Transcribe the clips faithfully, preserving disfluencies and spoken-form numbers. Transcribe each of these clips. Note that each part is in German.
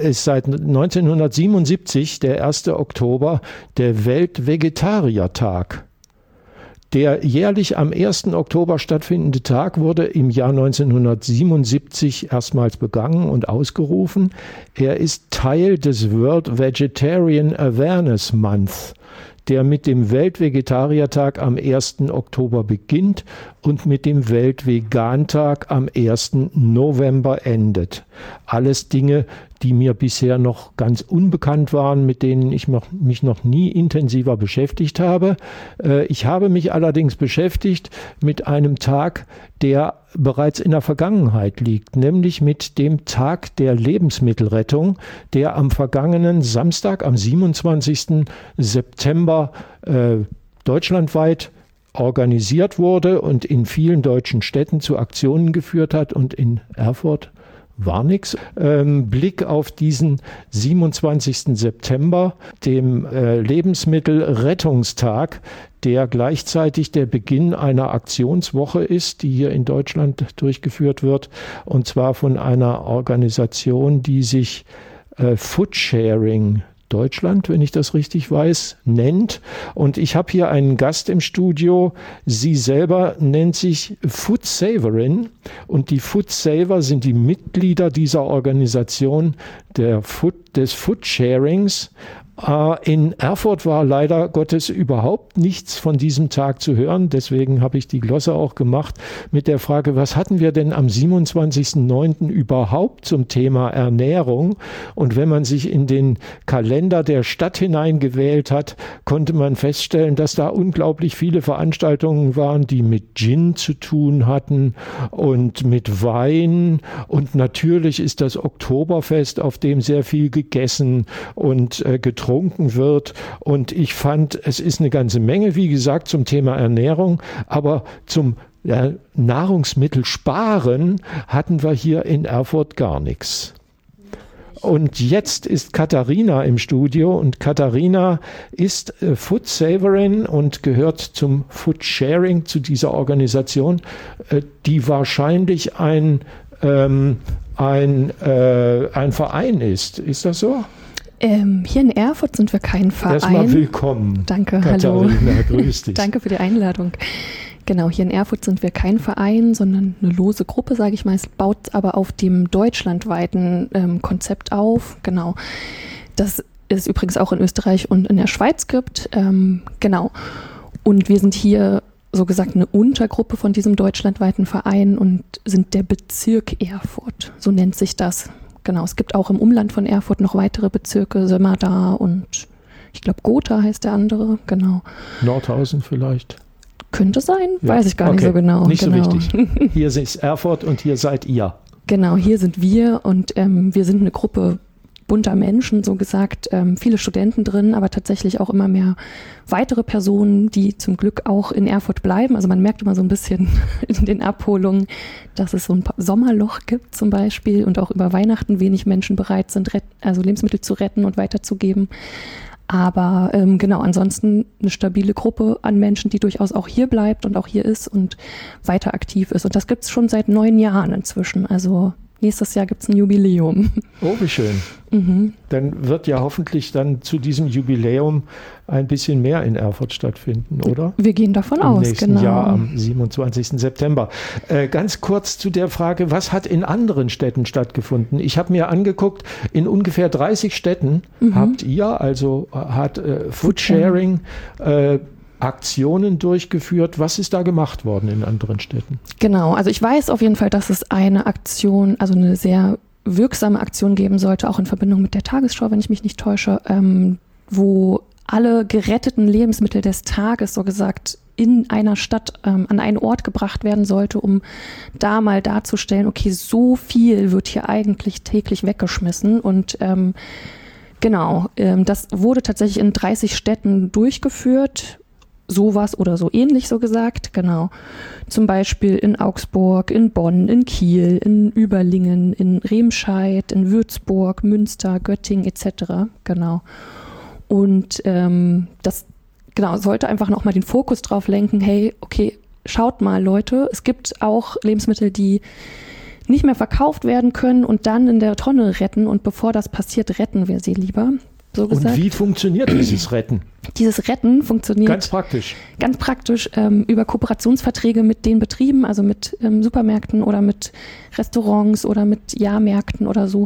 ist seit neunzehnhundertsiebenundsiebzig, der erste Oktober, der Weltvegetariertag. Der jährlich am ersten Oktober stattfindende Tag wurde im Jahr neunzehnhundertsiebenundsiebzig erstmals begangen und ausgerufen. Er ist Teil des World Vegetarian Awareness Month, der mit dem Weltvegetariertag am ersten Oktober beginnt und mit dem Weltvegantag am ersten November endet. Alles Dinge, die mir bisher noch ganz unbekannt waren, mit denen ich mich noch nie intensiver beschäftigt habe. Ich habe mich allerdings beschäftigt mit einem Tag, der bereits in der Vergangenheit liegt, nämlich mit dem Tag der Lebensmittelrettung, der am vergangenen Samstag, am siebenundzwanzigsten September äh, deutschlandweit organisiert wurde und in vielen deutschen Städten zu Aktionen geführt hat und in Erfurt war nichts. Ähm, Blick auf diesen siebenundzwanzigsten September, dem äh, Lebensmittelrettungstag, der gleichzeitig der Beginn einer Aktionswoche ist, die hier in Deutschland durchgeführt wird, und zwar von einer Organisation, die sich äh, Foodsharing Deutschland, wenn ich das richtig weiß, nennt. Und ich habe hier einen Gast im Studio. Sie selber nennt sich Food Saverin. Und die Food Saver sind die Mitglieder dieser Organisation der Food, des Foodsharings. In Erfurt war leider Gottes überhaupt nichts von diesem Tag zu hören. Deswegen habe ich die Glosse auch gemacht mit der Frage, was hatten wir denn am siebenundzwanzigsten neunten überhaupt zum Thema Ernährung? Und wenn man sich in den Kalender der Stadt hineingewählt hat, konnte man feststellen, dass da unglaublich viele Veranstaltungen waren, die mit Gin zu tun hatten und mit Wein. Und natürlich ist das Oktoberfest, auf dem sehr viel gegessen und äh, getrunken wird. Und ich fand, es ist eine ganze Menge, wie gesagt, zum Thema Ernährung, aber zum ja, Nahrungsmittelsparen hatten wir hier in Erfurt gar nichts. Und jetzt ist Katharina im Studio und Katharina ist äh, Food Saverin und gehört zum Food Sharing, zu dieser Organisation, äh, die wahrscheinlich ein, ähm, ein, äh, ein Verein ist. Ist das so? Ähm, hier in Erfurt sind wir kein Verein. Erstmal willkommen. Danke, Katharina, hallo. Grüß dich. Danke für die Einladung. Genau, hier in Erfurt sind wir kein Verein, sondern eine lose Gruppe, sage ich mal. Es baut aber auf dem deutschlandweiten ähm, Konzept auf. Genau. Das es übrigens auch in Österreich und in der Schweiz gibt. Ähm, genau. Und wir sind hier, so gesagt, eine Untergruppe von diesem deutschlandweiten Verein und sind der Bezirk Erfurt. So nennt sich das. Genau, es gibt auch im Umland von Erfurt noch weitere Bezirke, Sömmerda und ich glaube Gotha heißt der andere, genau. Nordhausen vielleicht? Könnte sein, Ja. weiß ich gar okay. nicht so genau. Nicht genau. so wichtig. Hier ist Erfurt und hier seid ihr. Genau, hier sind wir und ähm, wir sind eine Gruppe bunter Menschen, so gesagt, ähm, viele Studenten drin, aber tatsächlich auch immer mehr weitere Personen, die zum Glück auch in Erfurt bleiben. Also man merkt immer so ein bisschen in den Abholungen, dass es so ein Sommerloch gibt zum Beispiel und auch über Weihnachten wenig Menschen bereit sind, ret- also Lebensmittel zu retten und weiterzugeben. Aber ähm, genau, ansonsten eine stabile Gruppe an Menschen, die durchaus auch hier bleibt und auch hier ist und weiter aktiv ist. Und das gibt es schon seit neun Jahren inzwischen. Also nächstes Jahr gibt es ein Jubiläum. Oh, wie schön. Mhm. Dann wird ja hoffentlich dann zu diesem Jubiläum ein bisschen mehr in Erfurt stattfinden, oder? Wir gehen davon Im aus, nächsten genau. Jahr am siebenundzwanzigsten September. Äh, ganz kurz zu der Frage, was hat in anderen Städten stattgefunden? Ich habe mir angeguckt, in ungefähr dreißig Städten mhm. habt ihr, also hat äh, Foodsharing, äh, Aktionen durchgeführt. Was ist da gemacht worden in anderen Städten? Genau, also ich weiß auf jeden Fall, dass es eine Aktion, also eine sehr wirksame Aktion geben sollte, auch in Verbindung mit der Tagesschau, wenn ich mich nicht täusche, ähm, wo alle geretteten Lebensmittel des Tages, so gesagt, in einer Stadt ähm, an einen Ort gebracht werden sollte, um da mal darzustellen, okay, so viel wird hier eigentlich täglich weggeschmissen und ähm, genau, ähm, das wurde tatsächlich in dreißig Städten durchgeführt. Sowas oder so ähnlich, so gesagt, genau. Zum Beispiel in Augsburg, in Bonn, in Kiel, in Überlingen, in Remscheid, in Würzburg, Münster, Göttingen et cetera. Genau. Und ähm, das genau sollte einfach nochmal den Fokus drauf lenken, hey, okay, schaut mal, Leute, es gibt auch Lebensmittel, die nicht mehr verkauft werden können und dann in der Tonne retten. Und bevor das passiert, retten wir sie lieber. So gesagt. Und wie funktioniert dieses Retten? Dieses Retten funktioniert ganz praktisch, ganz praktisch ähm, über Kooperationsverträge mit den Betrieben, also mit ähm, Supermärkten oder mit Restaurants oder mit Jahrmärkten oder so,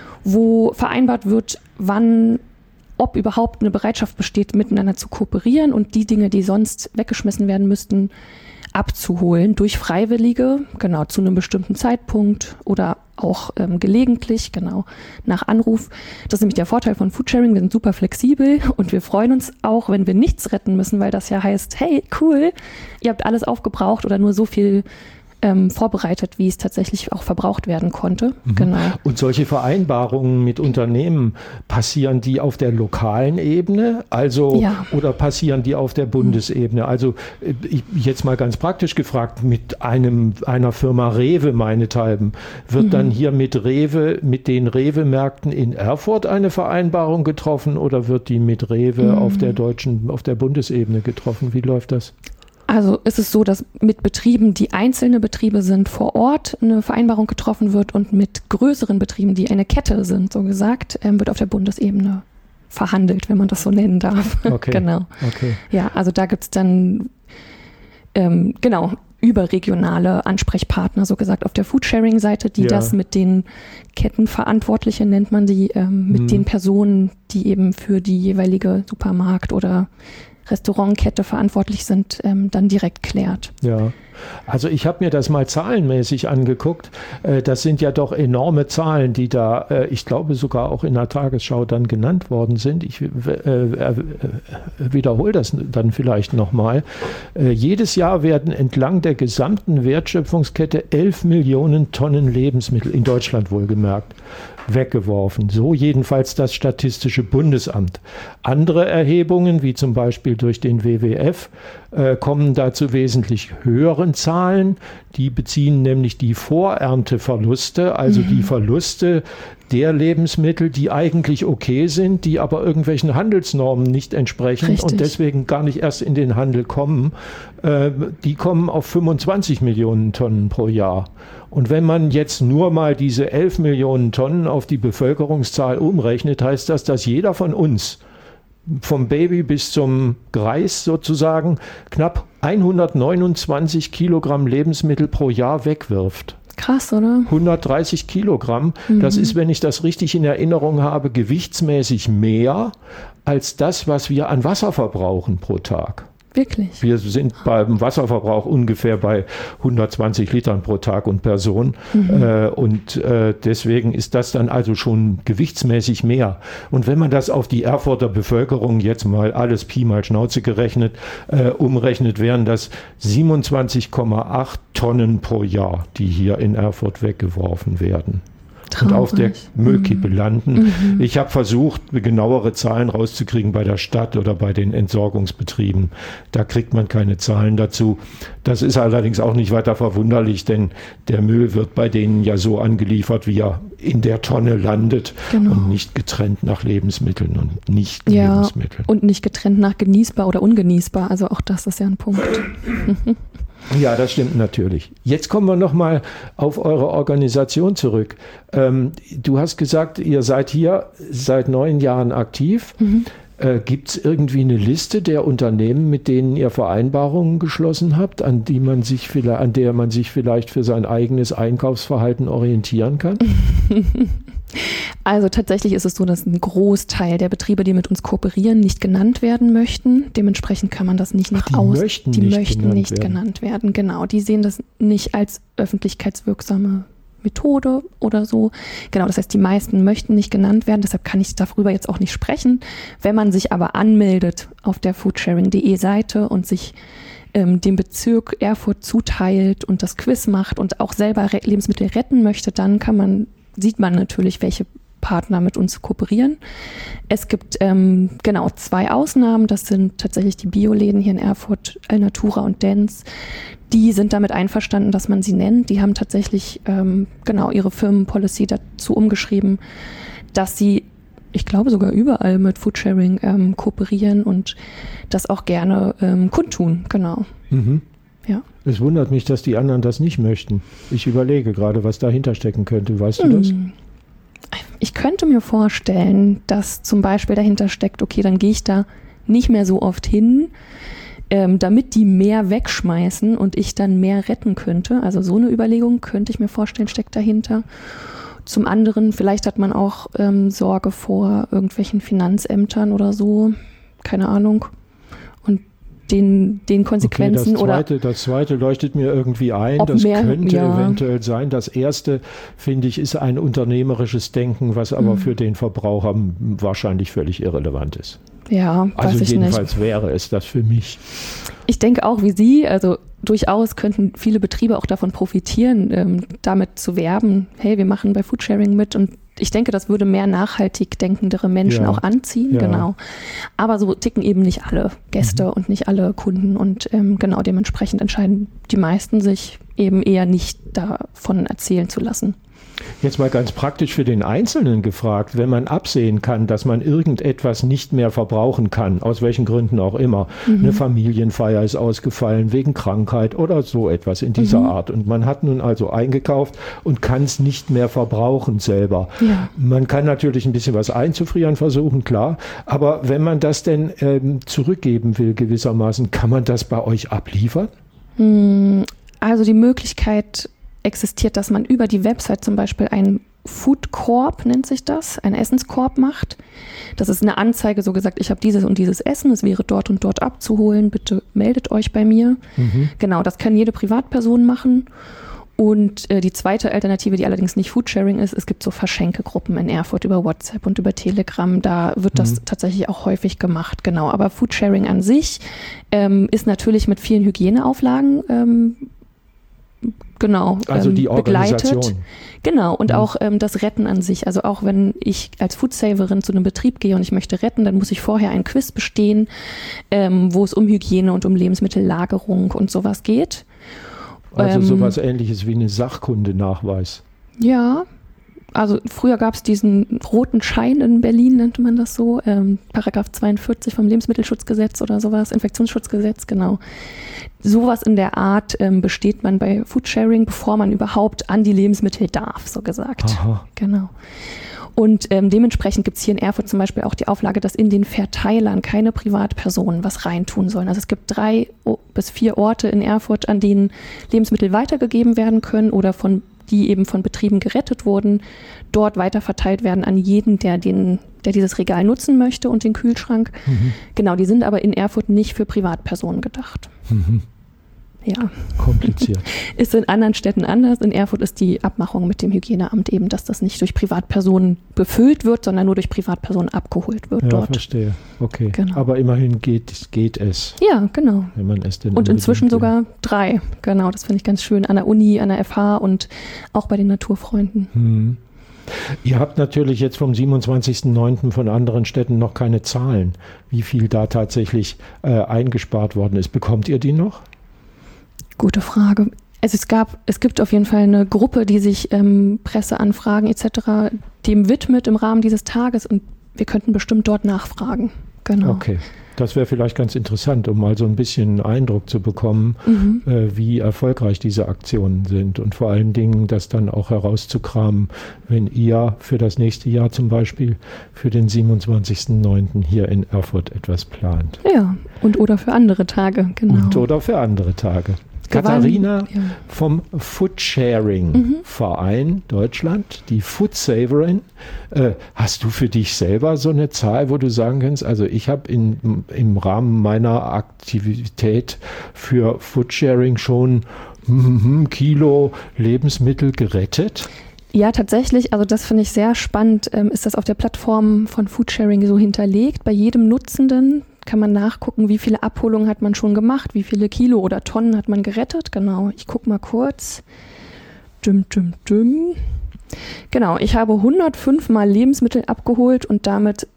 wo vereinbart wird, wann, ob überhaupt eine Bereitschaft besteht, miteinander zu kooperieren und die Dinge, die sonst weggeschmissen werden müssten, abzuholen durch Freiwillige, genau, zu einem bestimmten Zeitpunkt oder auch ähm, gelegentlich, genau, nach Anruf. Das ist nämlich der Vorteil von Foodsharing. Wir sind super flexibel und wir freuen uns auch, wenn wir nichts retten müssen, weil das ja heißt, hey, cool, ihr habt alles aufgebraucht oder nur so viel ähm, vorbereitet, wie es tatsächlich auch verbraucht werden konnte. Mhm. Genau. Und solche Vereinbarungen mit Unternehmen, passieren die auf der lokalen Ebene, also Ja. oder passieren die auf der Bundesebene? Also ich, jetzt mal ganz praktisch gefragt, mit einem einer Firma Rewe meinethalben, wird Mhm. dann hier mit Rewe, mit den Rewe-Märkten in Erfurt eine Vereinbarung getroffen oder wird die mit Rewe Mhm. auf der deutschen, auf der Bundesebene getroffen? Wie läuft das? Also ist es so, dass mit Betrieben, die einzelne Betriebe sind, vor Ort eine Vereinbarung getroffen wird und mit größeren Betrieben, die eine Kette sind, so gesagt, ähm, wird auf der Bundesebene verhandelt, wenn man das so nennen darf. Okay. Genau. Okay. Ja, also da gibt's dann ähm, genau überregionale Ansprechpartner, so gesagt, auf der Foodsharing-Seite, die Ja. das mit den Kettenverantwortliche, nennt man die, ähm, mit Mhm. den Personen, die eben für die jeweilige Supermarkt- oder Restaurantkette verantwortlich sind, ähm, dann direkt klärt. Ja, also ich habe mir das mal zahlenmäßig angeguckt. Äh, das sind ja doch enorme Zahlen, die da, äh, ich glaube sogar auch in der Tagesschau dann genannt worden sind. Ich äh, äh, wiederhole das dann vielleicht nochmal. Äh, jedes Jahr werden entlang der gesamten Wertschöpfungskette elf Millionen Tonnen Lebensmittel, in Deutschland wohlgemerkt, weggeworfen. So jedenfalls das Statistische Bundesamt. Andere Erhebungen, wie zum Beispiel durch den W W F, äh, kommen da zu wesentlich höheren Zahlen. Die beziehen nämlich die Vorernteverluste, also mhm. die Verluste der Lebensmittel, die eigentlich okay sind, die aber irgendwelchen Handelsnormen nicht entsprechen. Richtig. Und deswegen gar nicht erst in den Handel kommen. Äh, die kommen auf fünfundzwanzig Millionen Tonnen pro Jahr. Und wenn man jetzt nur mal diese elf Millionen Tonnen auf die Bevölkerungszahl umrechnet, heißt das, dass jeder von uns, vom Baby bis zum Greis sozusagen, knapp hundertneunundzwanzig Kilogramm Lebensmittel pro Jahr wegwirft. Krass, oder? hundertdreißig Kilogramm. Mhm. Das ist, wenn ich das richtig in Erinnerung habe, gewichtsmäßig mehr als das, was wir an Wasser verbrauchen pro Tag. Wirklich? Wir sind beim Wasserverbrauch ungefähr bei hundertzwanzig Litern pro Tag und Person. Mhm. Äh, und äh, deswegen ist das dann also schon gewichtsmäßig mehr. Und wenn man das auf die Erfurter Bevölkerung jetzt mal alles Pi mal Schnauze gerechnet, äh, umrechnet, wären das siebenundzwanzig Komma acht Tonnen pro Jahr, die hier in Erfurt weggeworfen werden. Traurig. Und auf der Müllkippe mhm. landen. Mhm. Ich habe versucht, genauere Zahlen rauszukriegen bei der Stadt oder bei den Entsorgungsbetrieben. Da kriegt man keine Zahlen dazu. Das ist allerdings auch nicht weiter verwunderlich, denn der Müll wird bei denen ja so angeliefert, wie er in der Tonne landet, genau. Und nicht getrennt nach Lebensmitteln und nicht ja, Lebensmitteln. Und nicht getrennt nach genießbar oder ungenießbar. Also auch das ist ja ein Punkt. Ja, das stimmt natürlich. Jetzt kommen wir nochmal auf eure Organisation zurück. Ähm, du hast gesagt, ihr seid hier seit neun Jahren aktiv. Mhm. Äh, gibt es irgendwie eine Liste der Unternehmen, mit denen ihr Vereinbarungen geschlossen habt, an die man sich vielleicht, an der man sich vielleicht für sein eigenes Einkaufsverhalten orientieren kann? Also tatsächlich ist es so, dass ein Großteil der Betriebe, die mit uns kooperieren, nicht genannt werden möchten. Dementsprechend kann man das nicht nach außen. Die aus. möchten die nicht, möchten genannt, nicht werden. genannt werden. Genau, die sehen das nicht als öffentlichkeitswirksame Methode oder so. Genau, das heißt, die meisten möchten nicht genannt werden. Deshalb kann ich darüber jetzt auch nicht sprechen. Wenn man sich aber anmeldet auf der foodsharing punkt de Seite und sich ähm, dem Bezirk Erfurt zuteilt und das Quiz macht und auch selber Re- Lebensmittel retten möchte, dann kann man sieht man natürlich, welche Partner mit uns kooperieren. Es gibt ähm, genau zwei Ausnahmen. Das sind tatsächlich die Bioläden hier in Erfurt, Alnatura und Dens. Die sind damit einverstanden, dass man sie nennt. Die haben tatsächlich ähm, genau ihre Firmenpolicy dazu umgeschrieben, dass sie, ich glaube sogar überall mit Foodsharing ähm, kooperieren und das auch gerne ähm, kundtun. Genau. Mhm. Ja. Es wundert mich, dass die anderen das nicht möchten. Ich überlege gerade, was dahinter stecken könnte. Weißt du das? Ich könnte mir vorstellen, dass zum Beispiel dahinter steckt, okay, dann gehe ich da nicht mehr so oft hin, ähm, damit die mehr wegschmeißen und ich dann mehr retten könnte. Also so eine Überlegung könnte ich mir vorstellen, steckt dahinter. Zum anderen, vielleicht hat man auch ähm, Sorge vor irgendwelchen Finanzämtern oder so, keine Ahnung. Und den, den Konsequenzen okay, das zweite, oder das zweite leuchtet mir irgendwie ein. Das mehr, könnte ja. eventuell sein. Das erste, finde ich, ist ein unternehmerisches Denken, was aber mhm. für den Verbraucher wahrscheinlich völlig irrelevant ist. Ja, also weiß ich jedenfalls nicht. wäre es das für mich. Ich denke auch wie Sie, also durchaus könnten viele Betriebe auch davon profitieren, ähm, damit zu werben, hey, wir machen bei Foodsharing mit, und ich denke, das würde mehr nachhaltig denkendere Menschen ja. auch anziehen, ja. genau. Aber so ticken eben nicht alle Gäste mhm. und nicht alle Kunden, und ähm, genau dementsprechend entscheiden die meisten sich eben eher nicht davon erzählen zu lassen. Jetzt mal ganz praktisch für den Einzelnen gefragt, wenn man absehen kann, dass man irgendetwas nicht mehr verbrauchen kann, aus welchen Gründen auch immer, mhm. eine Familienfeier ist ausgefallen wegen Krankheit oder so etwas in dieser mhm. Art, und man hat nun also eingekauft und kann es nicht mehr verbrauchen selber. Ja. Man kann natürlich ein bisschen was einzufrieren versuchen, klar, aber wenn man das denn ähm, zurückgeben will gewissermaßen, kann man das bei euch abliefern? Also die Möglichkeit existiert, dass man über die Website zum Beispiel einen Food Corp, nennt sich das, einen Essenskorb macht. Das ist eine Anzeige, so gesagt, ich habe dieses und dieses Essen, es wäre dort und dort abzuholen, bitte meldet euch bei mir. Mhm. Genau, das kann jede Privatperson machen. Und äh, die zweite Alternative, die allerdings nicht Foodsharing ist, es gibt so Verschenkegruppen in Erfurt über WhatsApp und über Telegram, da wird das mhm. tatsächlich auch häufig gemacht, genau. Aber Foodsharing an sich ähm, ist natürlich mit vielen Hygieneauflagen ähm, Genau, also die ähm, begleitet. Organisation. Genau, und mhm. auch ähm, das Retten an sich. Also auch wenn ich als Foodsaverin zu einem Betrieb gehe und ich möchte retten, dann muss ich vorher ein Quiz bestehen, ähm, wo es um Hygiene und um Lebensmittellagerung und sowas geht. Also ähm, sowas Ähnliches wie eine Sachkundenachweis. Ja, also früher gab es diesen roten Schein in Berlin, nannte man das so, ähm, Paragraph zweiundvierzig vom Lebensmittelschutzgesetz oder sowas, Infektionsschutzgesetz, genau. Sowas in der Art ähm, besteht man bei Foodsharing, bevor man überhaupt an die Lebensmittel darf, so gesagt. Aha. Genau. Und ähm, dementsprechend gibt es hier in Erfurt zum Beispiel auch die Auflage, dass in den Verteilern keine Privatpersonen was reintun sollen. Also es gibt drei bis vier Orte in Erfurt, an denen Lebensmittel weitergegeben werden können oder von die eben von Betrieben gerettet wurden, dort weiter verteilt werden an jeden, der den, der dieses Regal nutzen möchte und den Kühlschrank. Mhm. Genau, die sind aber in Erfurt nicht für Privatpersonen gedacht. Mhm. Ja. Kompliziert. Ist in anderen Städten anders. In Erfurt ist die Abmachung mit dem Hygieneamt eben, dass das nicht durch Privatpersonen befüllt wird, sondern nur durch Privatpersonen abgeholt wird ja, dort. Ja, verstehe. Okay. Genau. Aber immerhin geht, geht es. Ja, genau. Wenn man es denn und inzwischen sogar drei. Genau, das finde ich ganz schön. An der Uni, an der F H und auch bei den Naturfreunden. Hm. Ihr habt natürlich jetzt vom siebenundzwanzigsten neunten von anderen Städten noch keine Zahlen, wie viel da tatsächlich äh, eingespart worden ist. Bekommt ihr die noch? Gute Frage. Also es gab, es gibt auf jeden Fall eine Gruppe, die sich ähm, Presseanfragen et cetera dem widmet im Rahmen dieses Tages, und wir könnten bestimmt dort nachfragen. Genau. Okay, das wäre vielleicht ganz interessant, um mal so ein bisschen Eindruck zu bekommen, mhm. äh, wie erfolgreich diese Aktionen sind, und vor allen Dingen das dann auch herauszukramen, wenn ihr für das nächste Jahr zum Beispiel für den siebenundzwanzigsten neunten hier in Erfurt etwas plant. Ja, und oder für andere Tage, genau. Und oder für andere Tage. Katharina ja. vom Foodsharing-Verein mhm. Deutschland, die Foodsaverin. Äh, hast du für dich selber so eine Zahl, wo du sagen kannst, also ich habe im Rahmen meiner Aktivität für Foodsharing schon mm, Kilo Lebensmittel gerettet? Ja, tatsächlich, also das finde ich sehr spannend, ähm, ist das auf der Plattform von Foodsharing so hinterlegt. Bei jedem Nutzenden kann man nachgucken, wie viele Abholungen hat man schon gemacht, wie viele Kilo oder Tonnen hat man gerettet. Genau, ich gucke mal kurz. Düm, düm, düm. Genau, ich habe hundertfünf Mal Lebensmittel abgeholt und damit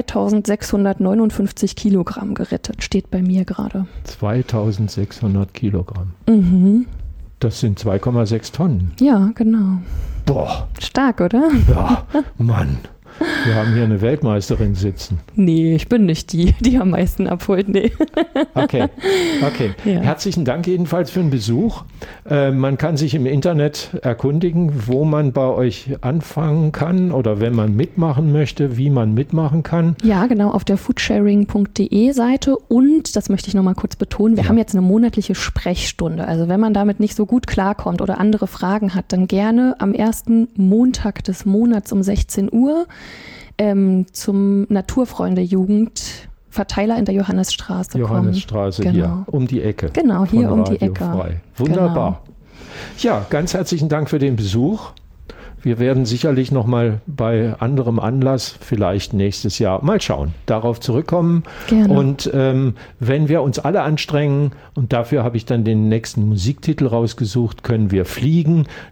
zweitausendsechshundertneunundfünfzig Kilogramm gerettet, steht bei mir gerade. zweitausendsechshundert Kilogramm. Mhm. Das sind zwei Komma sechs Tonnen. Ja, genau. Boah. Stark, oder? Ja, Mann. Wir haben hier eine Weltmeisterin sitzen. Nee, ich bin nicht die, die am meisten abholt. Nee. Okay, okay. Ja. Herzlichen Dank jedenfalls für den Besuch. Äh, man kann sich im Internet erkundigen, wo man bei euch anfangen kann oder wenn man mitmachen möchte, wie man mitmachen kann. Ja, genau, auf der foodsharing punkt de Seite. Und, das möchte ich nochmal kurz betonen, wir ja. haben jetzt eine monatliche Sprechstunde. Also wenn man damit nicht so gut klarkommt oder andere Fragen hat, dann gerne am ersten Montag des Monats um sechzehn Uhr ähm, zum Naturfreunde-Jugend Verteiler in der Johannesstraße Johannesstraße kommen. hier, um die Ecke. Genau, hier um die Ecke. Frei. Wunderbar. Genau. Ja, ganz herzlichen Dank für den Besuch. Wir werden sicherlich noch mal bei anderem Anlass, vielleicht nächstes Jahr, mal schauen, darauf zurückkommen. Gerne. Und ähm, wenn wir uns alle anstrengen, und dafür habe ich dann den nächsten Musiktitel rausgesucht, können wir fliegen.